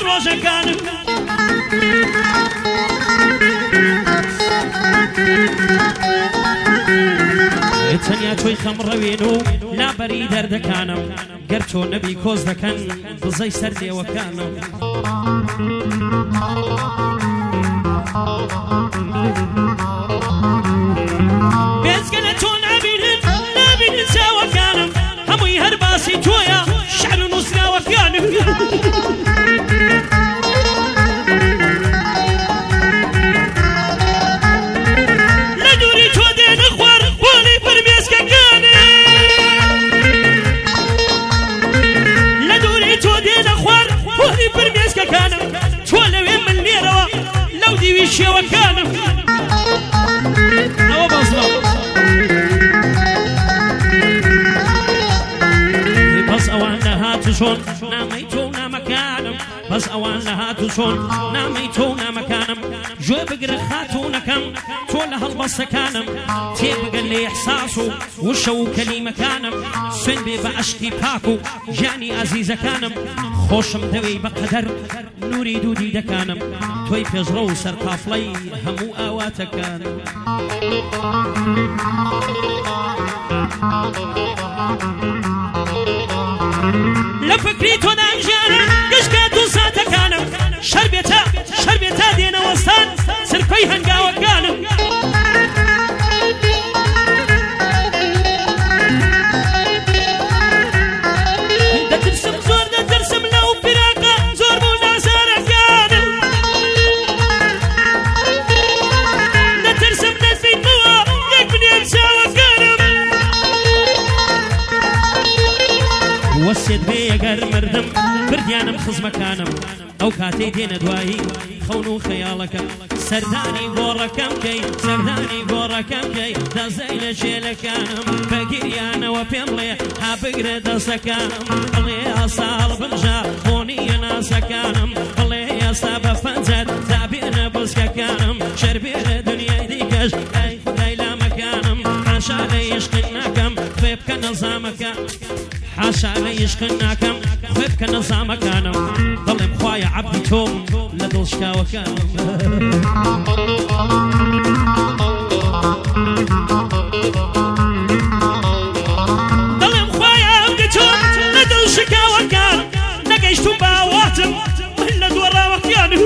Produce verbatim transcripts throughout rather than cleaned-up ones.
ڕۆژەکانم تەنیا تۆی خەمڕەوێن و لابەری دەردەکانم گەر تۆ نەبی کۆز دەکەن دزەی سەر لێوەکانم بێزگە لە تۆ نابینن نابینن چاوەکانم هەمووی هەر باسی تۆیە شعر و نووسراوەکانم لە دووری تۆ دێنە خوار بۆڵی فرمێسکەکانم لە دووری تۆ دێنە خوار بۆڵی فرمێسکەکانم تۆ لەوێ من لێرەوە لەو دیوی شێوەکانم ئەوە بەزڵە بەس ئەوان لە هاتو چۆن نامەی تۆ و نامەکانم بەس ئەوان لە هاتو چۆن نامەی تۆ و نامەکانم گوێ بگرە خاتوونەکەم تۆ لە هەڵبەستەکانم تێبگەن لە ئیحساس و وشە و کەلیمەکانم سوێن بێ بە عەشقی پاک و ژیانی ئازیزەکانم خۆشم دەوێی بەقەدەر نووری دوو دیدەکانم تۆی پێشڕە و سەرقافڵەی هەموو ئاواتەکانم لە فکری تۆدا ژیانە گشتکات و ساتەکانم شەر بێتە شەر بێتە دێنەوەستان سرپەی هەنگاوەکانم دەترسم زۆر دەترسم لەو فراقە زۆر بوو ناسارەکانم دەترسم دەستیتەوە یەک بنێم چاوەکانم وەسێت بێ ئەگەر مردم بردیانم خزمەکانم ئەو کاتەی دێنە دوایی خەون و خەیاڵەکەم سەردانی گۆڕەکەم کەی سەردانی گۆڕەکەم کەی دەزای لە جێلەکانم بەگیریانەوە پێم بڵێ ها بگرە دەستەکانم بڵێ ئاساڵ بنژە خۆنیە ناسەکانم بڵێ ئێستا بە فەنجەر دابێنە بزکەکانم شەربێنە دنیای دیکەش ئەی خودای لامەکانم حاشا لە عیشقت ناکەم خوێ بکە نەزامەکان حاشا لە عیشقت ناکەم خوێ بکە نەزامەکانم بەڵێم خوایە عەبدی تۆم لە دڵشکاوەکانم دڵێم خوایە عەبدی تۆم لە دڵشکاوەکان نەگەیشتوم بە ئاواتم من لە دۆڕاوەکانم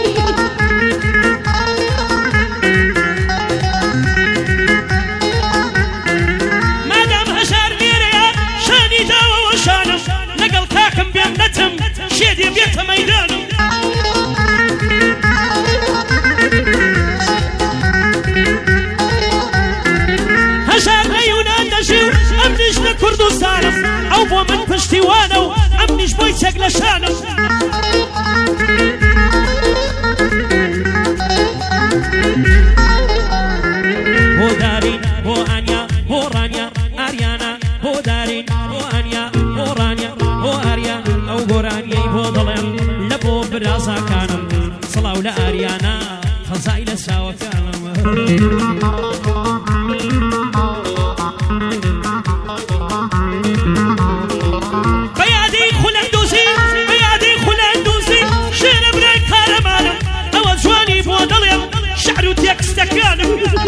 مادام هەژار لێرەیە شانی داوەوە شانم لەگەڵ کاکم بێم نەتم شێدێ بێتە مەیدانم هەژار لە یونان دەژی و ئەم نیش لە کوردستانم ئەو بۆ من پشتیوانە و ئەم نیش بۆی چەک لە شانم بۆ دارین بۆ ئانیا بۆ ڕانیا ئاریانە بۆ دارین بۆ ئانیا بۆ ڕانیا بۆ ئاریا ئەو گۆرانیەی بۆ دڵێم لە بۆ برازاکانم سڵاو لە ئاریانە خەزای لە چاوەکانم بەیادی خولەندووسی بەیادی خولەندووسی شێرە برای کارەمانم ئەوە جوانی بۆ دڵێم شعر و تێکستەکانم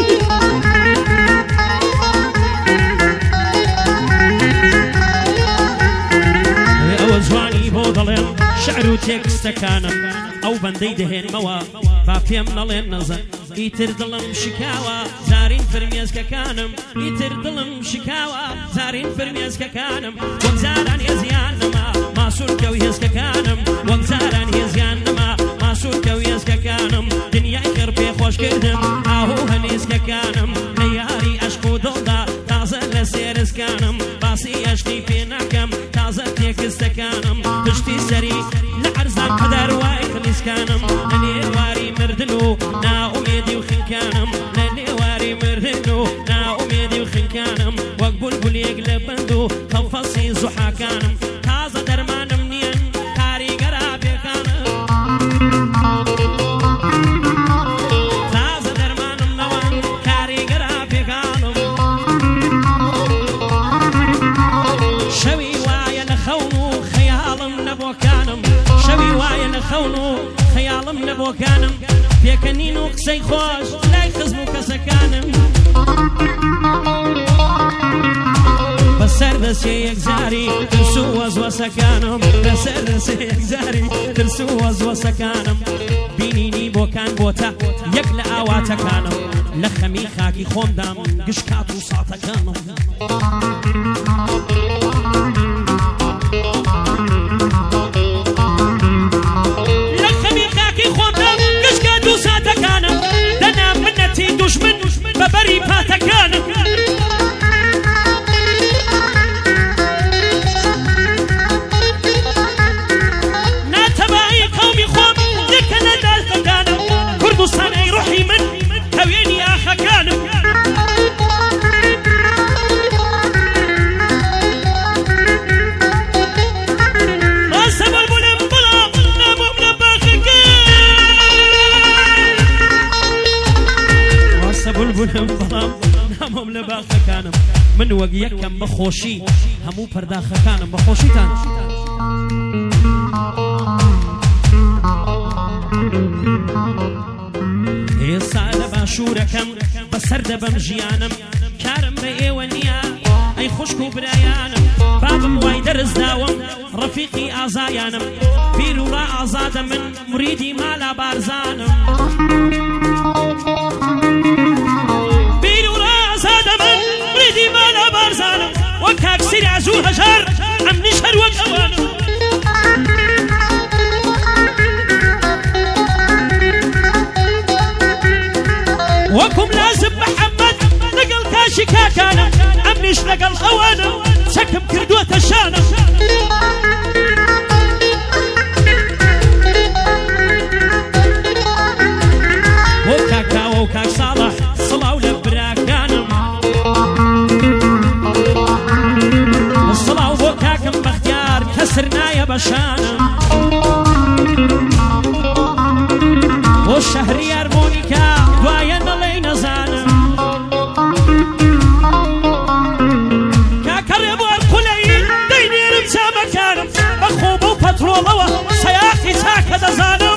ئەوە جوانی بۆ دڵێم شعر و تێکستەکانم ئەو بەندەی دەهێنمەوە با پێم نەڵێن نەزە ئیتر دڵم شکاوە زارین فرمێسکەکانم ئیتر دڵم شکاوە زارین فرمێسکەکانم وەک زاران هێزیان نەما ماسوولکە و هێزکەکانم وەک زاران هێزیان نەما ماسوولکە و هێزکەکانم دنیای کڕ پێ خۆشکردم ئاهوو هەنێزکەکانم لە یاری عەشق و دڵدا تازە لە سێرسکانم باسی عەشقی پێ ناکەم تازە تێکستەکانم پشتی سەری لە عەرزان قەدەر وای خلیسکانم لە نێواری مردن و ناومێدی و خنکانم لە نێواری مردن و ناومێدی و خنکانم وەک بولبولێک لە بەند و قەڵفەسی زوحاکانم تازە دەرمانم نیەن کاریگەرا پێکانم تازە دەرمانم نەوەن کاریگەرا پێکانم شەوی وایە لە خەون و خەیاڵم نەبۆکانم شەوی وایە لە خەون پێکەنین و قسەی خۆش لای خزم و کەسەکانم بەسەر دەسێ یەکجاری ترس و وەزوەسەکانم بەسەر دەسێ یەکجاری ترس و وەزوەسەکانم بینینی بۆکان بۆتە یەک لە ئاواتەکانم لە خەمی خاکی خۆمدام گشکات و ساتەکانم لە خەمی خاکی خۆمدام گشکات و ساتەکانم دەنا منەتی دوژمن بەبەری پاتەکانم کوردستانی ڕوحی من هەوێنی ئاخەکانم ڕاستە بەڵبوولم بەڵام نامۆم لە باخەکان ڕاستە بەڵبوولم بەڵام نامۆم لە باخەکانم من وەک یەکەم بەخۆشی هەموو پەرداخەکانم بەخۆشیتان ئێستا لە باشوورەکەم بەسەر دەبەم ژیانم کارم بە ئێوە نییە ئەی خوشک و برایانم بابم وای دەرزداوم ڕەفیقی ئازایانم پیر و ڕا ئازادە من مریدی مالا بارزانم پیر و ڕا ئازادە من مریدی مالا بارزانم وەک کاکسیری عەزوو هەژار ئەمنیش هەر وەک ئەوانم وەکوم لازم محەممەد لەگەڵ کاشی کاکانم ئەمنیش لەگەڵ ئەوانم چەکم کردووەتە شانم بۆ کاکاوە و کاک ساڵح سڵاو لە براکانم سڵاو بۆ کاکم بەختیار کەسر نایە بە شانم بۆ شەهریار مۆنیکا دوایە نەڵێی نەزانم کاکە ڕێبوار قولەیی دەینێرم چامەکانم بەخۆ بەو پەترۆڵەوە سەیاقی چاکە دەزانم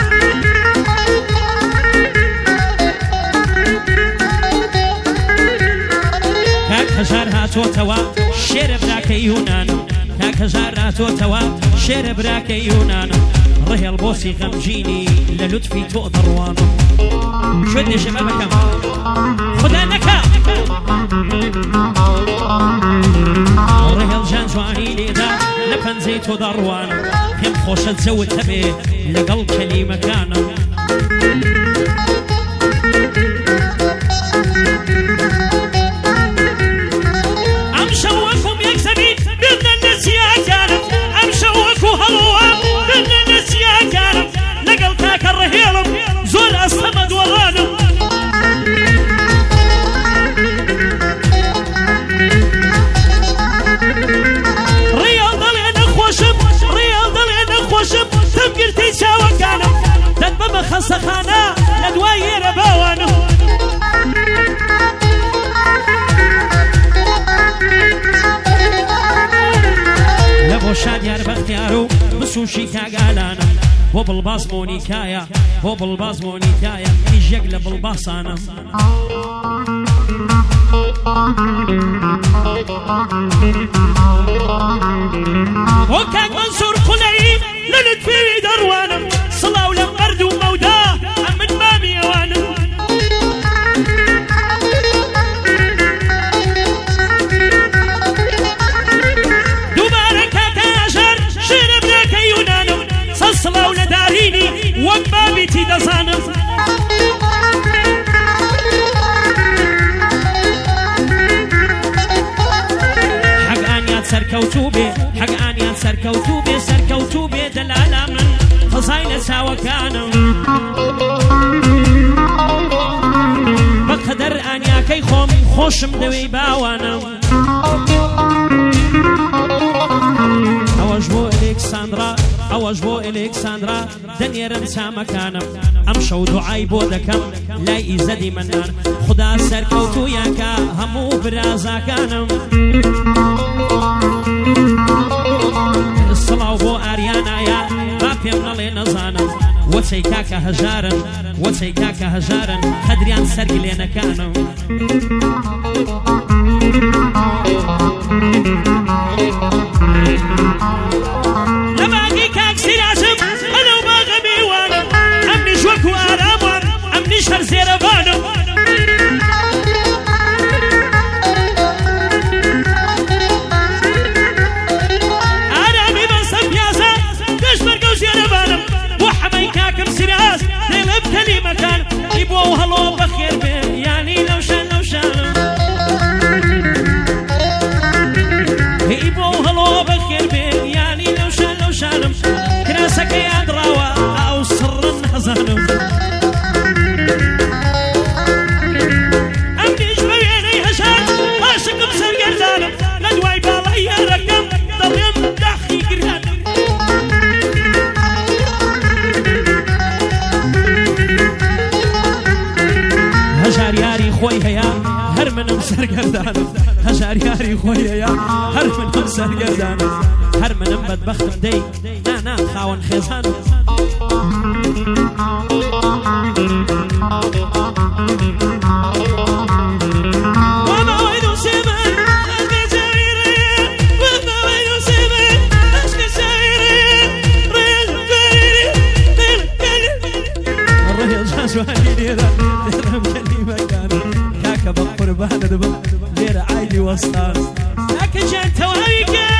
کاک هەژار هاتۆتەوە شێرە براکەی یونانم کاک هەژار هاتۆتەوە شێرە براکەی یونانم ڕێهێڵ بۆسی غەمگینی لە لوتفی تۆ دەڕوانم شوێت نێژەمە بەکەم خدا نەکا ڕێهێڵ جان جوانی لێدا لە پەنجەی تۆ دەڕوانم پێم خۆشە جەوت هەبێ لەگەڵ کەلیمەکانم ئەم شەو وەکوم یەک زەمین بێنە نەسیاکانم ئەم شەو وەکو هەڵووە بێنە نەسیاکانم لەگەڵ کاکە ڕێهێڵم زۆر ئەستەمە دووەڕانم ڕێیاڵ دەڵێ نەخۆشم ڕێیاڵ دەڵێ نەخۆشم تەمگرتەی چاوەکانم دەت بەمە خەستەخانە لە دوای ئێرە باوانم لە بۆ شادیار بەختیار و بسوشی کاگالانم بۆ بڵباس مۆنیکایە بۆ بڵباس مۆنیکایە هیچ یەک لە بڵباسانم بۆ کاک مەنسوور قولەیی لە لوتفی دەڕوانم سڵاو لە مەرد و مەودا ئەمن مامی ئەوانم دووبارە کاکە هەژار شێرە براکەی یونانم سەد سڵاو لە دارینی وەک بابیتی دەزانم سەرکەوتوو بێ حەق ئانیان سەرکەوتوو بێ سەرکەوتوو بێ دەلالا من قەزای لە چاوەکانم بەقەدەر ئانیاکەی خۆم خۆشم دەوێی باوانم ئەوەش بۆ ئەلێکساندرا ئەوەش بۆ ئەلێکساندرا دەنێرم چامەکانم ئەم شەو دوعای بۆ دەکەم لای ئیزەدی منان خدا سەرکەوتوویانکە هەموو برازاکانم سڵاو بۆ ئاریانایە با پێم نەڵێ نەزانم وەچەی کاکە هەژارن وەچەی کاکە هەژارن قەدریان سەرگی لێ نەکانم لە باقی کاک سیراسم ئەلەو باغە میوانم ئەمنیش وەکو ئاراموان ئەمنیش هەر زێرەبانم ئارامی بەسە پیاسە گەشتمەرگە و زێرەبانم بۆ حەمەی کاکم سیراس لێڵە بکەلیمەکان ئی بۆ هەڵۆ بەخێر بێ یانی لەو شان لەو شانم ئی بۆ هەڵۆ بەخێر بێ یانی لەو شان لەو شانم کراسەکە یادڕاوە ئەو سڕن نەزانم ئەمنیش بە وێنەی هەژار عاشقم سەرگەردانم لە دوای باڵای یارەکەم دەڵێم داخی گرانم هەژار یاری خۆی هەیە هەر منم سەرگەردانم هەژار یاری خۆی هەیە هەر منم سەرگەردانم هەر منم بەدبەختم دەی نانا خاوەن خێزانم جوانی لێرە لێرەم کەلیمەکانم کاکە بە قوربانت بم لێرە عایلی وەستان کاکە جان تەواوی کرد